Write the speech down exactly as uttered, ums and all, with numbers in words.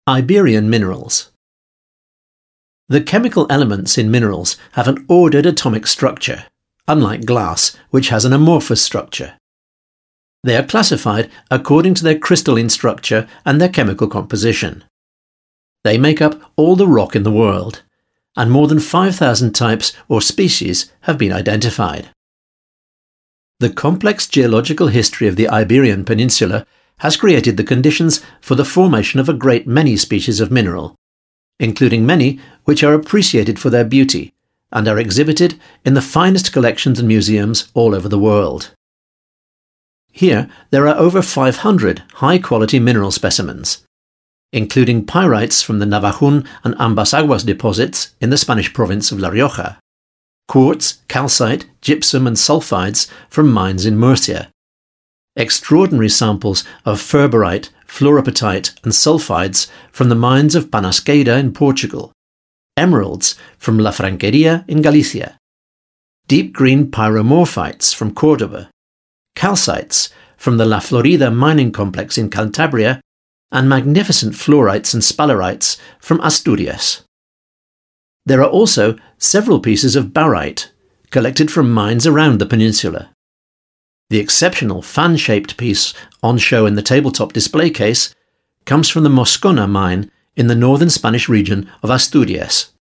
Iberian minerals. The chemical elements in minerals have an ordered atomic structure, unlike glass, which has an amorphous structure. They are classified according to their crystalline structure and their chemical composition. They make up all the rock in the world, and more than five thousand types or species have been identified. The complex geological history of the Iberian Peninsula has created the conditions for the formation of a great many species of mineral, including many which are appreciated for their beauty and are exhibited in the finest collections and museums all over the world. Here there are over five hundred high-quality mineral specimens, including pyrites from the Navajún and Ambas Aguas deposits in the Spanish province of La Rioja, quartz, calcite, gypsum and sulfides from mines in Murcia, extraordinary samples of ferberite, fluorapatite and sulfides from the mines of Penasqueira in Portugal, emeralds from La Franqueria in Galicia, deep green pyromorphites from Córdoba, calcites from the La Florida mining complex in Cantabria, and magnificent fluorites and spalerites from Asturias. There are also several pieces of barite, collected from mines around the peninsula. The exceptional fan-shaped piece on show in the tabletop display case comes from the Moscona mine in the northern Spanish region of Asturias.